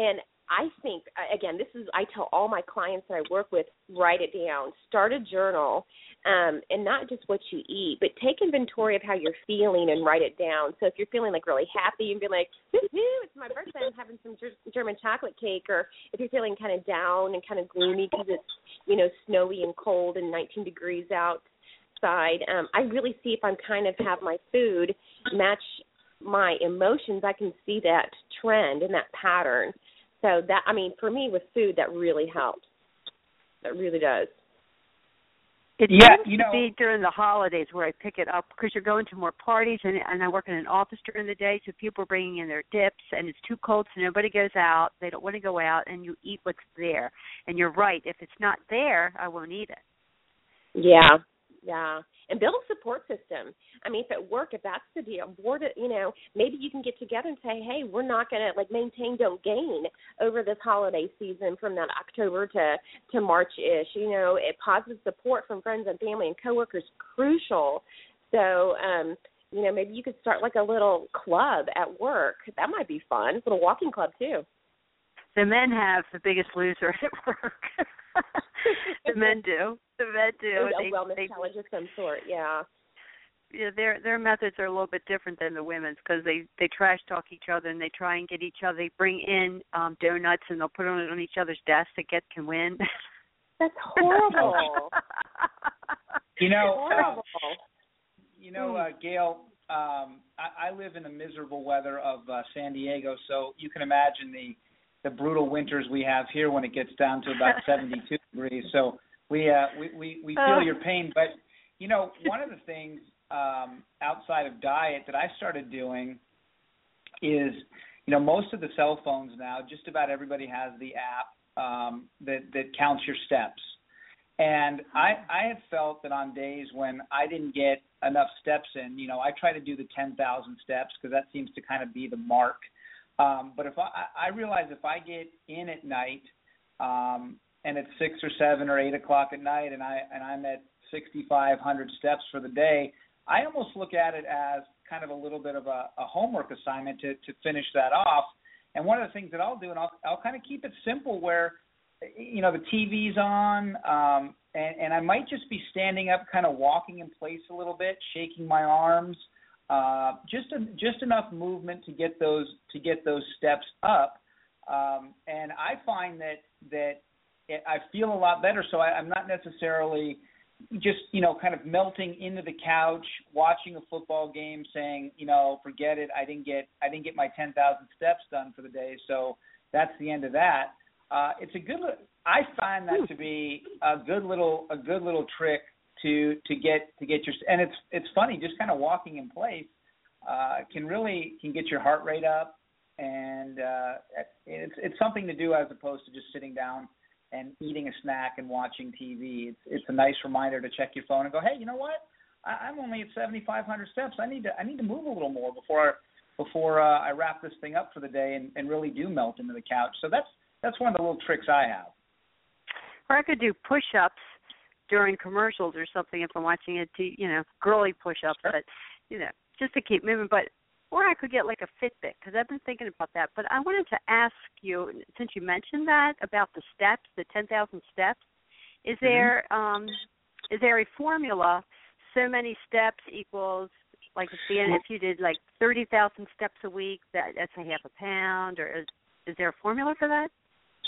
I think, again, this is, I tell all my clients that I work with, write it down. Start a journal, um, and not just what you eat, but take inventory of how you're feeling and write it down. So if you're feeling like really happy, you can be like, woo-hoo, it's my birthday, I'm having some German chocolate cake. Or if you're feeling kind of down and kind of gloomy because it's, you know, snowy and cold and nineteen degrees outside, um, I really see if I'm kind of have my food match my emotions, I can see that trend and that pattern. So that, I mean, for me with food, that really helps. That really does. It yeah, tends you know, to be during the holidays where I pick it up because you're going to more parties, and, and I work in an office during the day, so people are bringing in their dips, and it's too cold, so nobody goes out. They don't want to go out, and you eat what's there. And you're right. If it's not there, I won't eat it. Yeah, yeah. And build a support system. I mean, if at work, if that's the deal, board it, you know, maybe you can get together and say, hey, we're not going to, like, maintain, don't gain over this holiday season from that October to, to March-ish. You know, it, positive support from friends and family and coworkers crucial. So, um, you know, maybe you could start, like, a little club at work. That might be fun. A little walking club, too. The men have the biggest loser at work. The men do. The men do. A they, wellness they, challenge of some sort, yeah. Yeah, their their methods are a little bit different than the women's because they, they trash talk each other and they try and get each other. They bring in um, donuts and they'll put it on each other's desk to get can win. That's horrible. You know, horrible. Uh, you know, uh, Gail, um, I, I live in the miserable weather of uh, San Diego, so you can imagine the the brutal winters we have here when it gets down to about seventy-two degrees. So we, uh, we we we feel your pain. But you know, one of the things um, outside of diet that I started doing is, you know, most of the cell phones now, just about everybody has the app um, that that counts your steps. And I I have felt that on days when I didn't get enough steps in, you know, I try to do the ten thousand steps because that seems to kind of be the mark. Um, but if I, I realize if I get in at night um, and it's six or seven or eight o'clock at night and I and I'm at sixty-five hundred steps for the day, I almost look at it as kind of a little bit of a, a homework assignment to, to finish that off. And one of the things that I'll do, and I'll I'll kind of keep it simple where, you know, the T V's on um, and, and I might just be standing up, kind of walking in place a little bit, shaking my arms. Uh, just a, just enough movement to get those to get those steps up, um, and I find that that it, I feel a lot better. So I, I'm not necessarily just you know kind of melting into the couch, watching a football game, saying you know forget it. I didn't get I didn't get my ten thousand steps done for the day, so that's the end of that. Uh, it's a good. I find that to be a good little a good little trick. To, to get to get your and it's it's funny just kind of walking in place uh, can really can get your heart rate up and uh, it's it's something to do as opposed to just sitting down and eating a snack and watching T V. It's it's a nice reminder to check your phone and go, hey, you know what? I, I'm only at seventy-five hundred steps. I need to I need to move a little more before before uh, I wrap this thing up for the day and, and really do melt into the couch. So that's that's one of the little tricks I have. Or I could do push-ups during commercials or something if I'm watching it, to, you know, girly push-ups, but, you know, just to keep moving. But or I could get like a Fitbit because I've been thinking about that. But I wanted to ask you, since you mentioned that about the steps, the ten thousand steps, is mm-hmm. there um, is there a formula? So many steps equals like if, the, if you did like thirty thousand steps a week, that that's a half a pound, or is, is there a formula for that?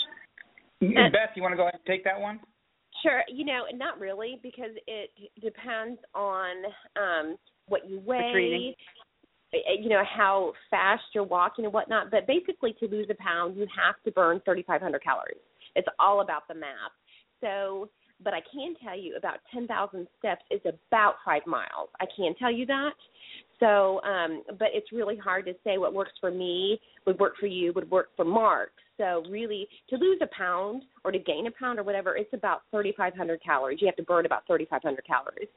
Uh, Beth, you want to go ahead and take that one? Sure. You know, not really, because it depends on um, what you weigh, you know, how fast you're walking and whatnot. But basically, to lose a pound, you have to burn thirty-five hundred calories. It's all about the math. So, but I can tell you about ten thousand steps is about five miles. I can tell you that. So, um, but it's really hard to say what works for me, would work for you, would work for Mark. So really, to lose a pound or to gain a pound or whatever, it's about thirty-five hundred calories. You have to burn about thirty-five hundred calories.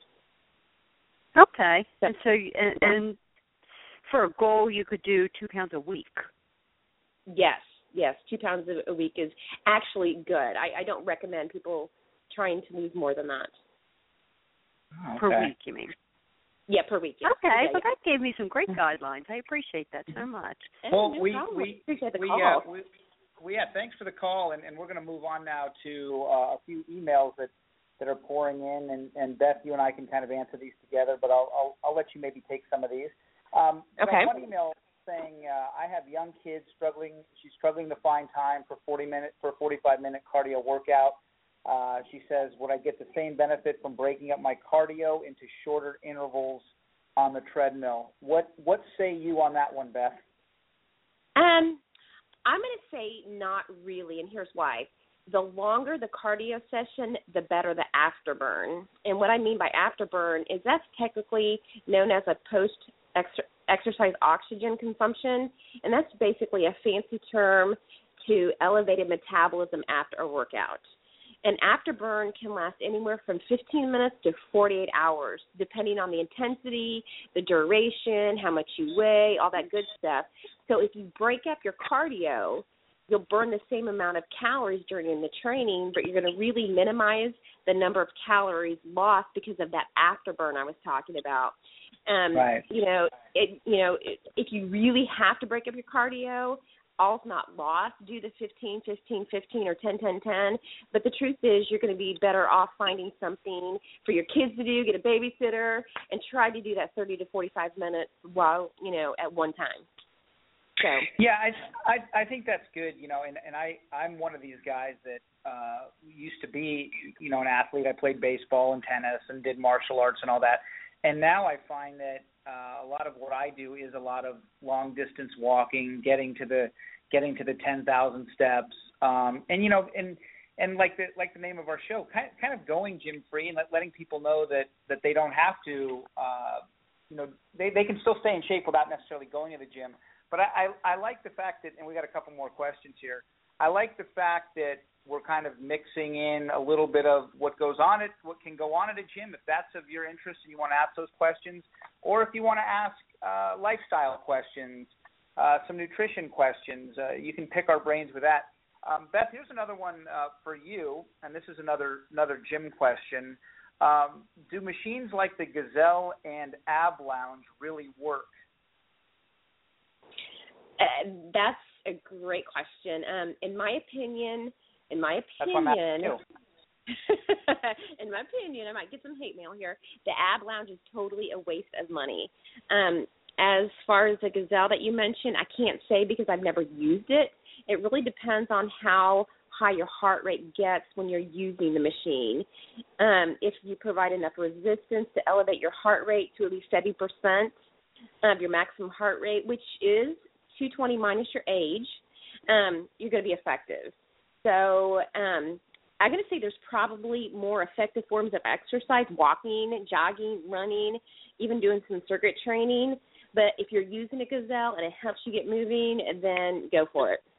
Okay. So, and so, and, and for a goal, you could do two pounds a week. Yes, yes. Two pounds a week is actually good. I, I don't recommend people trying to lose more than that. Oh, okay. Per week, you mean? Yeah, per week. Yeah. Okay, yeah, well, yeah. that gave me some great guidelines. I appreciate that so much. Well, no we, problem. we, appreciate the we, call. uh, we, well, yeah, thanks for the call, and, and we're going to move on now to uh, a few emails that, that are pouring in, and, and Beth, you and I can kind of answer these together, but I'll I'll, I'll let you maybe take some of these. Um, okay. One email saying uh, I have young kids struggling. She's struggling to find time for forty minute for a forty-five minute cardio workout. Uh, she says, would I get the same benefit from breaking up my cardio into shorter intervals on the treadmill? What what say you on that one, Beth? Um, I'm going to say not really, and here's why. The longer the cardio session, the better the afterburn. And what I mean by afterburn is that's technically known as a post-exercise oxygen consumption, and that's basically a fancy term to elevated metabolism after a workout. An afterburn can last anywhere from fifteen minutes to forty-eight hours, depending on the intensity, the duration, how much you weigh, all that good stuff. So if you break up your cardio, you'll burn the same amount of calories during the training, but you're going to really minimize the number of calories lost because of that afterburn I was talking about. Um, right. You know, it, you know, it, if you really have to break up your cardio, all's not lost. Do the fifteen, fifteen, fifteen, or ten, ten, ten. But the truth is you're going to be better off finding something for your kids to do, get a babysitter, and try to do that thirty to forty-five minutes while, you know, at one time. So. Yeah, I, I I think that's good, you know, and, and I, I'm one of these guys that uh, used to be, you know, an athlete. I played baseball and tennis and did martial arts and all that. And now I find that uh, a lot of what I do is a lot of long distance walking, getting to the getting to the ten thousand steps, um, and you know, and and like the like the name of our show, kind of, kind of going gym free and let, letting people know that, that they don't have to, uh, you know, they they can still stay in shape without necessarily going to the gym. But I, I, I like the fact that, and we got a couple more questions here. I like the fact that we're kind of mixing in a little bit of what goes on at what can go on at a gym, if that's of your interest and you want to ask those questions, or if you want to ask uh, lifestyle questions, uh, some nutrition questions. Uh, you can pick our brains with that. Um, Beth, here's another one uh, for you, and this is another another gym question. Um, do machines like the Gazelle and Ab Lounge really work? Uh, that's a great question. Um, in my opinion, in my That's opinion, what in my opinion, I might get some hate mail here. The Ab Lounge is totally a waste of money. Um, as far as the Gazelle that you mentioned, I can't say because I've never used it. It really depends on how high your heart rate gets when you're using the machine. Um, if you provide enough resistance to elevate your heart rate to at least seventy percent of your maximum heart rate, which is two twenty minus your age, um, you're going to be effective. So um, I'm going to say there's probably more effective forms of exercise, walking, jogging, running, even doing some circuit training. But if you're using a Gazelle and it helps you get moving, then go for it.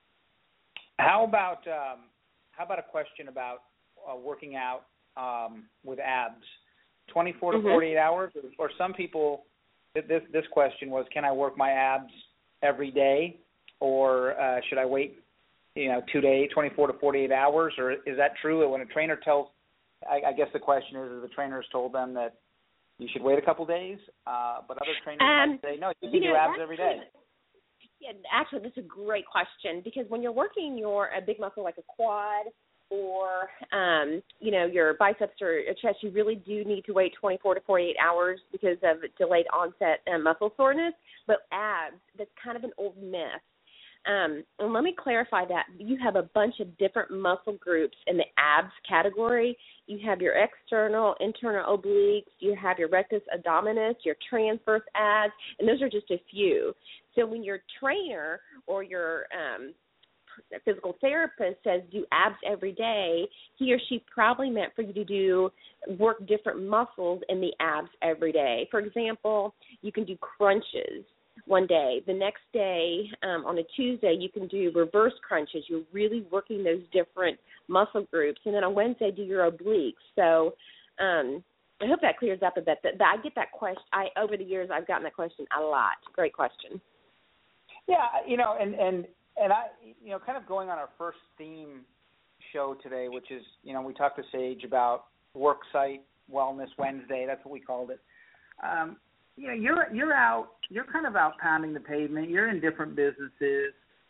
How about um, how about a question about uh, working out um, with abs? twenty-four mm-hmm. to forty-eight hours, or, or some people. This this question was, can I work my abs every day, or uh, should I wait, you know, two days, twenty-four to forty-eight hours, or is that true? When a trainer tells, I, I guess the question is, is the trainer has told them that you should wait a couple days, uh, but other trainers um, might say, no, you can you do know, abs every day. Yeah, actually, this is a great question because when you're working your a big muscle like a quad or, um, you know, your biceps or your chest, you really do need to wait twenty-four to forty-eight hours because of delayed onset and muscle soreness. But abs, that's kind of an old myth. Um, and let me clarify that. You have a bunch of different muscle groups in the abs category. You have your external, internal obliques. You have your rectus abdominis, your transverse abs, and those are just a few. So when your trainer or your um, physical therapist says do abs every day, he or she probably meant for you to do work different muscles in the abs every day. For example, you can do crunches one day. The next day, um, on a Tuesday, you can do reverse crunches. You're really working those different muscle groups. And then on Wednesday, do your obliques. So um, I hope that clears up a bit. That, that I get that question. I over the years, I've gotten that question a lot. Great question. Yeah, you know, and, and, and I, you know, kind of going on our first theme show today, which is, you know, we talked to Sage about Worksite Wellness Wednesday. That's what we called it. Um, you know, you're you're out, you're kind of out pounding the pavement. You're in different businesses.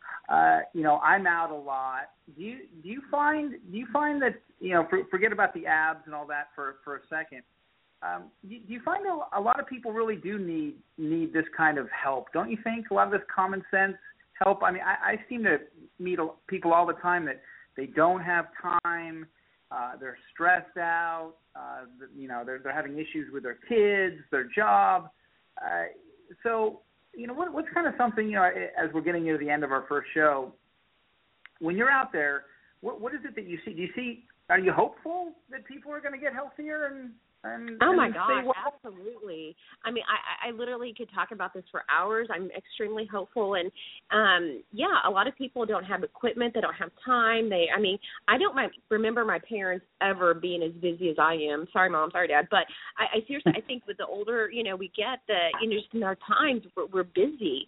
uh, you know, I'm out a lot. Do you do you find do you find that, you know, for, forget about the abs and all that for, for a second. Um, do, do you find a, a lot of people really do need need this kind of help? Don't you think? A lot of this common sense help. I mean, I, I seem to meet people all the time that they don't have time. Uh, they're stressed out. Uh, you know, they're they're having issues with their kids, their job. Uh, so, you know, what, what's kind of something, you know, as we're getting near the end of our first show, when you're out there, what what is it that you see? Do you see? Are you hopeful that people are going to get healthier and And, oh, and my gosh, well. absolutely. I mean, I, I literally could talk about this for hours. I'm extremely hopeful. And, um, yeah, a lot of people don't have equipment. They don't have time. They, I mean, I don't my, remember my parents ever being as busy as I am. Sorry, Mom. Sorry, Dad. But I, I seriously, I think with the older, you know, we get that, you know, just in our times, we're, we're busy.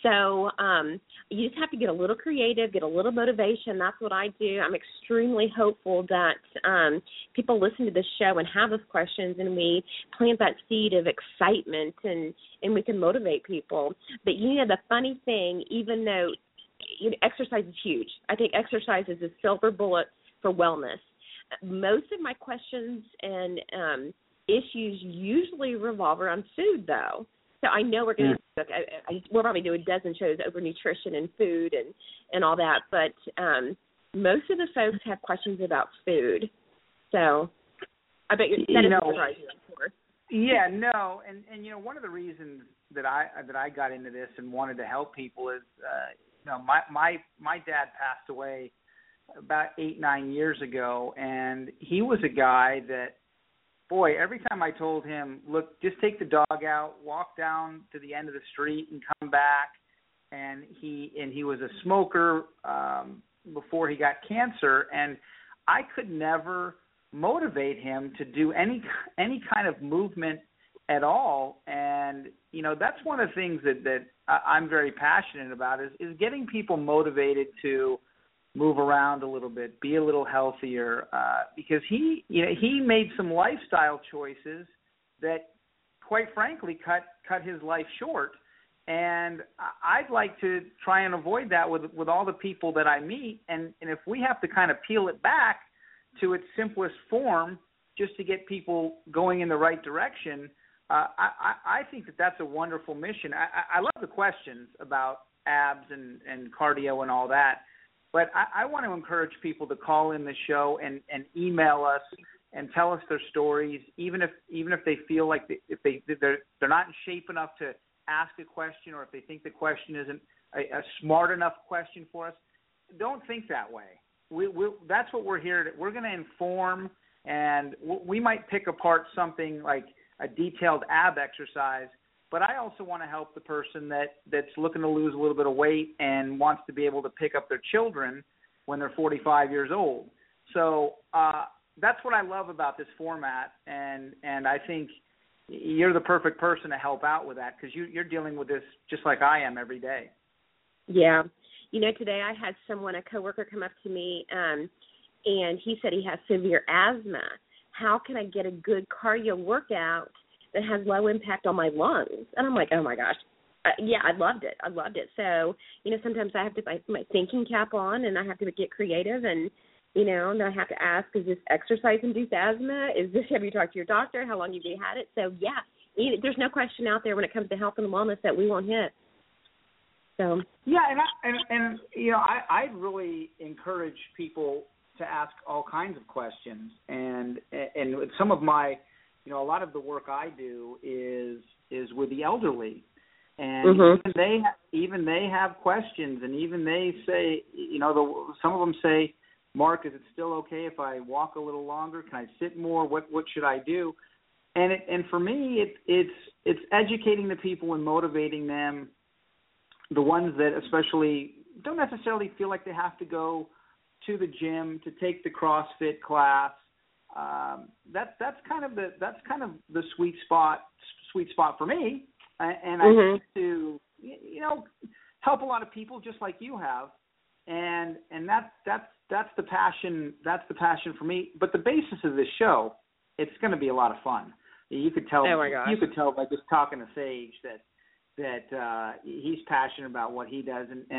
So um, you just have to get a little creative, get a little motivation. That's what I do. I'm extremely hopeful that um, people listen to this show and have those questions, and we plant that seed of excitement, and, and we can motivate people. But, you know, the funny thing, even though you know, exercise is huge, I think exercise is a silver bullet for wellness. Most of my questions and um, issues usually revolve around food, though. So I know we're going to I, I, we'll probably do a dozen shows over nutrition and food and, and all that, but um, most of the folks have questions about food. So I bet you're, that you is know, surprising, of course. Yeah, no, and and you know, one of the reasons that I that I got into this and wanted to help people is, uh, you know, my my my dad passed away about eight nine years ago, and he was a guy that, boy, every time I told him, look, just take the dog out, walk down to the end of the street, and come back, and he and he was a smoker um, before he got cancer, and I could never motivate him to do any any kind of movement at all. And you know, that's one of the things that that I'm very passionate about is is getting people motivated to move around a little bit, be a little healthier, uh, because he you know he made some lifestyle choices that, quite frankly, cut cut his life short. And I'd like to try and avoid that with with all the people that I meet. And, and if we have to kind of peel it back to its simplest form just to get people going in the right direction, uh, I, I think that that's a wonderful mission. I, I love the questions about abs and, and cardio and all that, but I, I want to encourage people to call in the show and, and email us and tell us their stories, even if even if they feel like they, if they they're they're not in shape enough to ask a question, or if they think the question isn't a, a smart enough question for us. Don't think that way. We, we, that's what we're here to. We're going to inform, and we might pick apart something like a detailed ab exercise, but I also want to help the person that, that's looking to lose a little bit of weight and wants to be able to pick up their children when they're forty-five years old. So uh, that's what I love about this format, and, and I think you're the perfect person to help out with that, because you, you're dealing with this just like I am every day. Yeah. You know, today I had someone, a coworker, come up to me, um, and he said he has severe asthma. How can I get a good cardio workout that has low impact on my lungs? And I'm like, oh, my gosh. Uh, yeah, I loved it. I loved it. So, you know, sometimes I have to put my thinking cap on, and I have to get creative, and, you know, and I have to ask, is this exercise-induced asthma? Is this, have you talked to your doctor? How long have you had it? So, yeah, there's no question out there when it comes to health and wellness that we won't hit. So. Yeah, and, I, and and you know, I I really encourage people to ask all kinds of questions, and and some of my, you know, a lot of the work I do is is with the elderly, and mm-hmm. even they even they have questions, and even they say, you know, the, some of them say, Mark, is it still okay if I walk a little longer? Can I sit more? What what should I do? And it, and for me, it, it's it's educating the people and motivating them. The ones that especially don't necessarily feel like they have to go to the gym to take the CrossFit class. Um, that's that's kind of the that's kind of the sweet spot sweet spot for me. And mm-hmm. I think to you know help a lot of people just like you have, and and that's that's that's the passion that's the passion for me. But the basis of this show, it's going to be a lot of fun. You could tell oh my gosh. you could tell by just talking to Sage that. that uh, he's passionate about what he does. And, and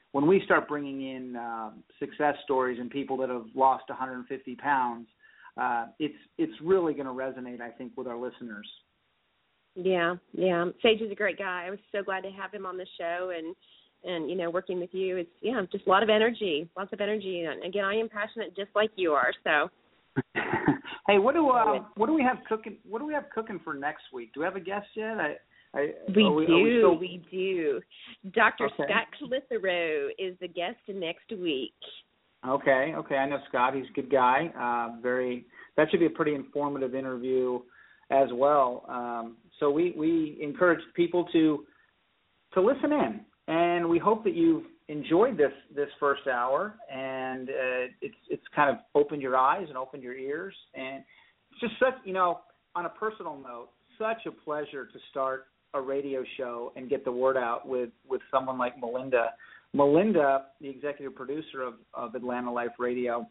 when we start bringing in uh, success stories and people that have lost one hundred fifty pounds, uh, it's it's really going to resonate, I think, with our listeners. Yeah, yeah. Sage is a great guy. I was so glad to have him on the show, and and you know, working with you, it's yeah, just a lot of energy, lots of energy. And again, I am passionate just like you are. So. Hey, what do uh, what do we have cooking? What do we have cooking for next week? Do we have a guest yet? I, I, we, we do, we, still... we do. Doctor Okay. Scott Clitheroe is the guest next week. Okay, okay. I know Scott. He's a good guy. Uh, very. That should be a pretty informative interview as well. Um, so we, we encourage people to to listen in, and we hope that you've enjoyed this this first hour, and uh, it's it's kind of opened your eyes and opened your ears, and it's just such, you know, on a personal note, such a pleasure to start a radio show and get the word out with, with someone like Melinda. Melinda, the executive producer of, of Atlanta Life Radio,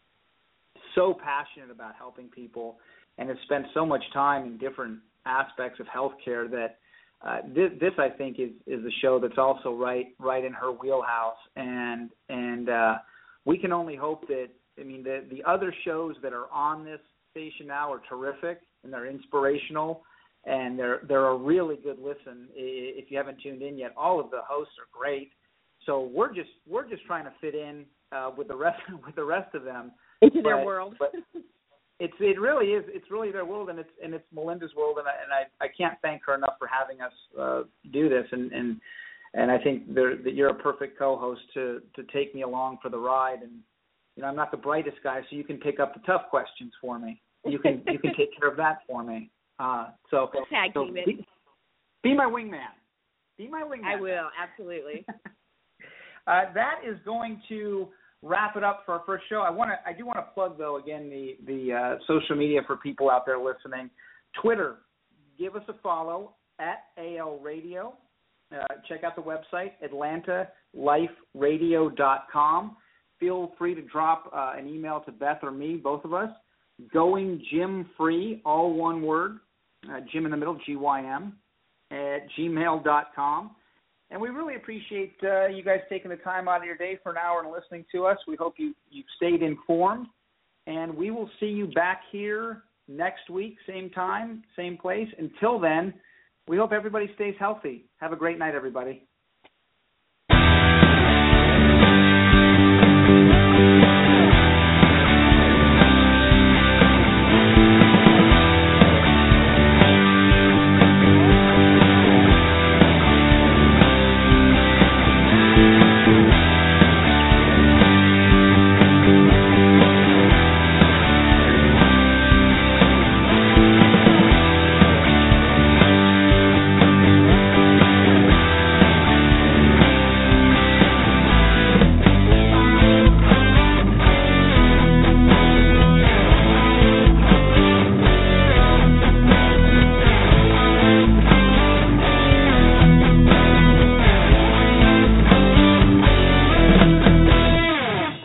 so passionate about helping people and has spent so much time in different aspects of healthcare that uh, this, this, I think, is, is a show that's also right right in her wheelhouse. And and uh, we can only hope that, I mean, the, the other shows that are on this station now are terrific and they're inspirational and they're they're a really good listen. If you haven't tuned in yet, all of the hosts are great. So we're just we're just trying to fit in uh, with the rest with the rest of them into their but, world. But it's it really is it's really their world, and it's and it's Melinda's world, and I and I, I can't thank her enough for having us uh, do this, and and and I think that you're a perfect co-host to to take me along for the ride. And you know, I'm not the brightest guy, so you can pick up the tough questions for me. You can you can take care of that for me. Uh, so, Tag so team it. be, be my wingman. Be my wingman. I will, absolutely. uh, that is going to wrap it up for our first show. I want to. I do want to plug, though, again, the the uh, social media for people out there listening. Twitter, give us a follow at A L Radio. Uh, check out the website, atlanta life radio dot com. Feel free to drop uh, an email to Beth or me, both of us. Going Gym Free, all one word, uh, Jim in the middle, G Y M, at gmail dot com. And we really appreciate uh, you guys taking the time out of your day for an hour and listening to us. We hope you, you've stayed informed. And we will see you back here next week, same time, same place. Until then, we hope everybody stays healthy. Have a great night, everybody.